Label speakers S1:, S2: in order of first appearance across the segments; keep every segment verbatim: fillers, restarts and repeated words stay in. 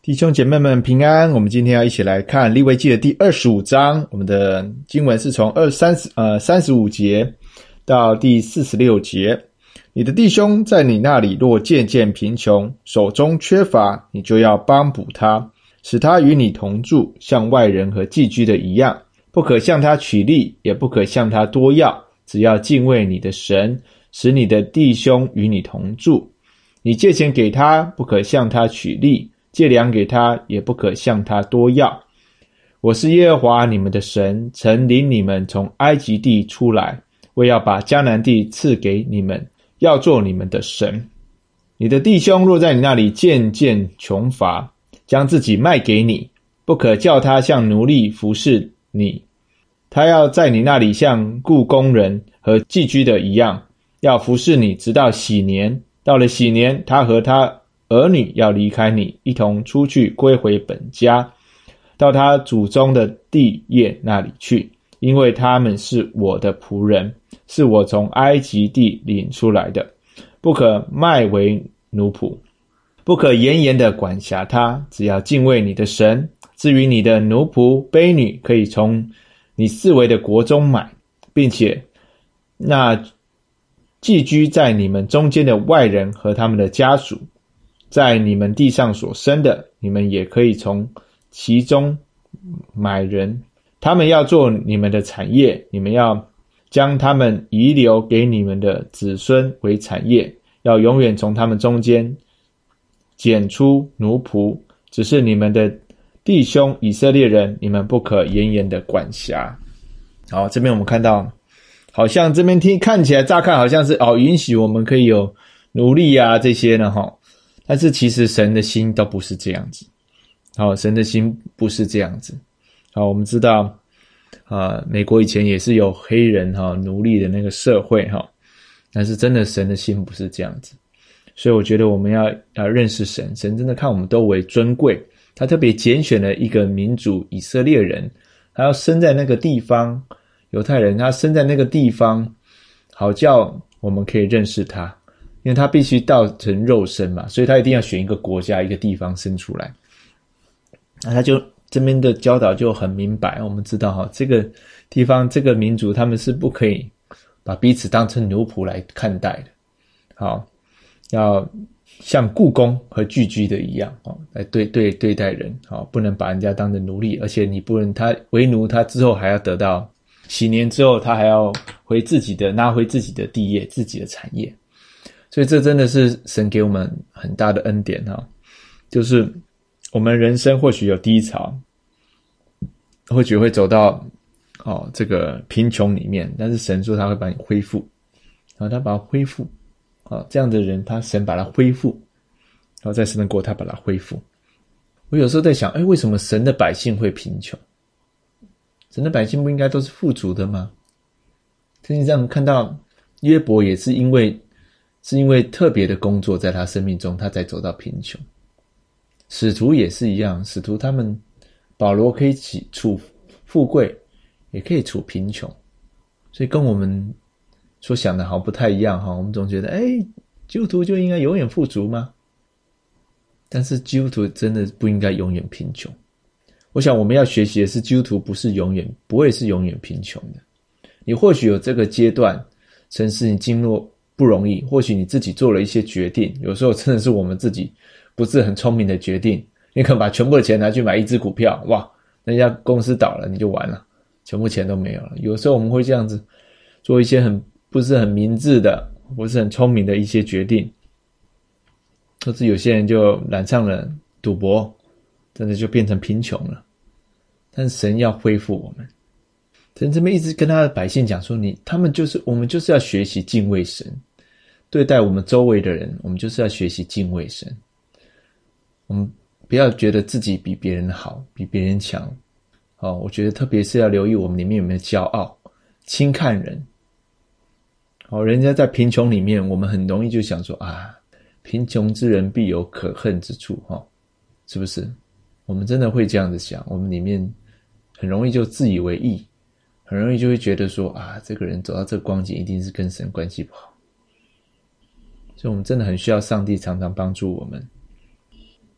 S1: 弟兄姐妹们平安，我们今天要一起来看利未记的第二十五章，我们的经文是从二三十呃三十五节到第四十六节。你的弟兄在你那里若渐渐贫穷，手中缺乏，你就要帮补他，使他与你同住，像外人和寄居的一样，不可向他取利，也不可向他多要，只要敬畏你的神，使你的弟兄与你同住。你借钱给他，不可向他取利，借粮给他，也不可向他多要。我是耶和华你们的神，曾领你们从埃及地出来，为要把迦南地赐给你们，要做你们的神。你的弟兄若在你那里渐渐穷乏，将自己卖给你，不可叫他像奴隶服侍你，他要在你那里像雇工人和寄居的一样，要服侍你直到禧年。到了禧年，他和他儿女要离开你，一同出去归回本家，到他祖宗的地业那里去，因为他们是我的仆人，是我从埃及地领出来的，不可卖为奴仆，不可严严的管辖他，只要敬畏你的神。至于你的奴仆婢女，可以从你四围的国中买，并且那寄居在你们中间的外人和他们的家属，在你们地上所生的，你们也可以从其中买人，他们要做你们的产业，你们要将他们遗留给你们的子孙为产业，要永远从他们中间拣出奴仆，只是你们的弟兄以色列人，你们不可严严的管辖。好，这边我们看到好像这边听看起来乍看好像是哦允许我们可以有奴隶啊这些呢齁，但是其实神的心都不是这样子。好，神的心不是这样子。好，我们知道啊、呃，美国以前也是有黑人哈奴隶的那个社会哈，但是真的神的心不是这样子。所以我觉得我们要要认识神，神真的看我们都为尊贵，他特别拣选了一个民族以色列人，他要生在那个地方，犹太人他生在那个地方，好叫我们可以认识他，因为他必须道成肉身嘛，所以他一定要选一个国家一个地方生出来。那他就这边的教导就很明白，我们知道哈，这个地方这个民族他们是不可以把彼此当成奴仆来看待的。好，要像雇工和寄居的一样哦，来对对对待人，好，不能把人家当成奴隶，而且你不能他为奴，他之后还要得到禧年之后，他还要回自己的拿回自己的地业、自己的产业。所以这真的是神给我们很大的恩典哈，就是我们人生或许有低潮，或许会走到哦这个贫穷里面，但是神说他会把你恢复，然后他把它恢复，哦这样的人他神把他恢复，然后在神的国他把他恢复。我有时候在想，哎，为什么神的百姓会贫穷？神的百姓不应该都是富足的吗？实际上看到约伯也是因为是因为特别的工作在他生命中，他才走到贫穷。使徒也是一样，使徒他们保罗可以处富贵，也可以处贫穷，所以跟我们所想的好不太一样哈。我们总觉得，哎，基督徒就应该永远富足吗？但是基督徒真的不应该永远贫穷。我想我们要学习的是，基督徒不是永远不会是永远贫穷的。你或许有这个阶段，神使你经历不容易，或许你自己做了一些决定，有时候真的是我们自己不是很聪明的决定，你可能把全部的钱拿去买一只股票，哇，那家公司倒了你就完了，全部钱都没有了。有时候我们会这样子做一些很不是很明智的，不是很聪明的一些决定，或是有些人就染上了赌博，真的就变成贫穷了。但是神要恢复我们，神这边一直跟他的百姓讲说，你他们就是我们就是要学习敬畏神，对待我们周围的人，我们就是要学习敬畏神。我们不要觉得自己比别人好，比别人强。哦，我觉得特别是要留意我们里面有没有骄傲、轻看人。哦，人家在贫穷里面，我们很容易就想说啊，贫穷之人必有可恨之处，哦，是不是？我们真的会这样子想，我们里面很容易就自以为意，很容易就会觉得说啊，这个人走到这个光景一定是跟神关系不好。所以我们真的很需要上帝常常帮助我们。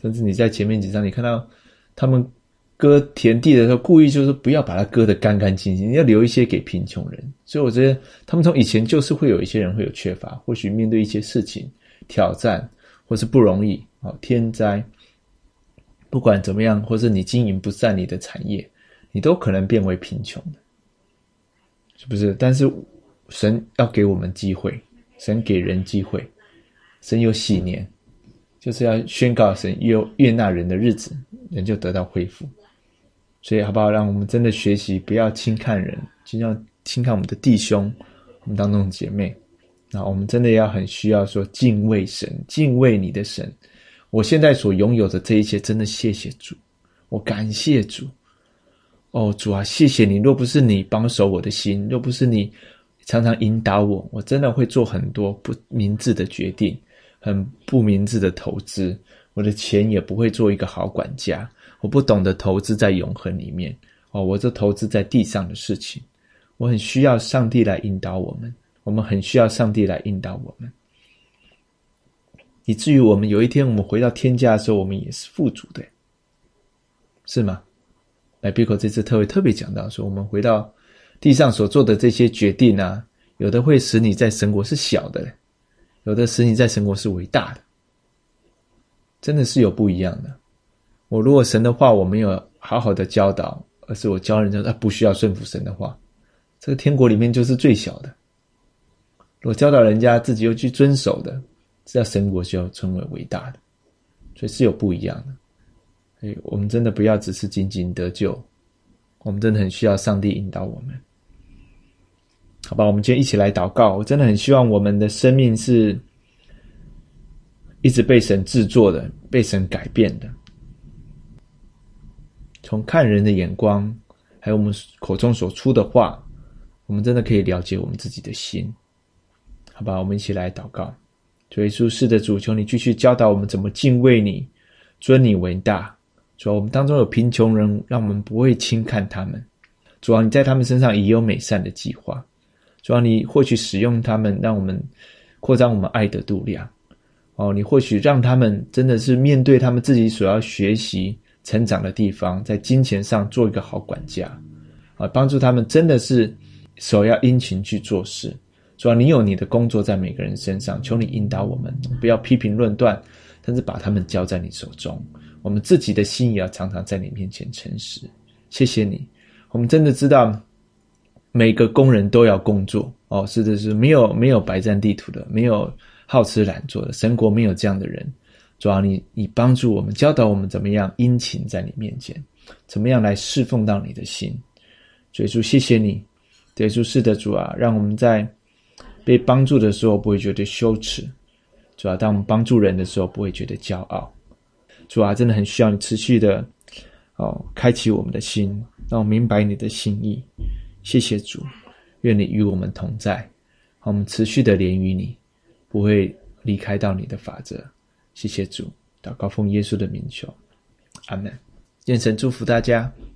S1: 甚至你在前面几章你看到他们割田地的时候，故意就是不要把它割得干干净净，要留一些给贫穷人。所以我觉得他们从以前就是会有一些人会有缺乏，或许面对一些事情挑战或是不容易、哦、天灾，不管怎么样，或是你经营不善你的产业，你都可能变为贫穷的，是不是？但是神要给我们机会，神给人机会，神有禧年，就是要宣告神有悦纳人的日子，人就得到恢复。所以好不好，让我们真的学习不要轻看人，就像轻看我们的弟兄，我们当中的姐妹。那我们真的要很需要说敬畏神，敬畏你的神。我现在所拥有的这一切，真的谢谢主，我感谢主。哦，主啊，谢谢你，若不是你保守我的心，若不是你常常引导我，我真的会做很多不明智的决定，很不明智的投资，我的钱也不会做一个好管家，我不懂得投资在永恒里面，哦，我就投资在地上的事情。我很需要上帝来引导我们，我们很需要上帝来引导我们，以至于我们有一天我们回到天家的时候，我们也是富足的，是吗？来Bico这次特别特别讲到说，我们回到地上所做的这些决定啊，有的会使你在神国是小的，有的使你在神国是伟大的，真的是有不一样的。我如果神的话我没有好好的教导，而是我教人家他不需要顺服神的话，这个天国里面就是最小的。如果教导人家自己又去遵守的，这样神国就要成为伟大的，所以是有不一样的。所以我们真的不要只是仅仅得救，我们真的很需要上帝引导我们。好吧，我们今天一起来祷告。我真的很希望我们的生命是一直被神制作的，被神改变的。从看人的眼光，还有我们口中所出的话，我们真的可以了解我们自己的心。好吧，我们一起来祷告。主耶稣，是的主，求你继续教导我们怎么敬畏你，尊你为大。主啊，我们当中有贫穷人，让我们不会轻看他们。主啊，你在他们身上也有美善的计划。主啊，你或许使用他们，让我们扩张我们爱的度量。哦，你或许让他们真的是面对他们自己所要学习成长的地方，在金钱上做一个好管家，啊，帮助他们真的是手要殷勤去做事。主啊，你有你的工作在每个人身上，求你引导我们，不要批评论断，但是把他们交在你手中。我们自己的心也要常常在你面前诚实。谢谢你，我们真的知道每个工人都要工作哦，是的是没有没有白占地图的，没有好吃懒做的，神国没有这样的人。主啊，你你帮助我们，教导我们怎么样殷勤在你面前，怎么样来侍奉到你的心。主耶稣，谢谢你。耶稣，是的主啊，让我们在被帮助的时候不会觉得羞耻。主啊，当我们帮助人的时候不会觉得骄傲。主啊，真的很需要你持续的哦，开启我们的心，让我明白你的心意。谢谢主，愿你与我们同在，我们持续的连于你，不会离开到你的法则。谢谢主，祷告奉耶稣的名求，阿们。愿神祝福大家。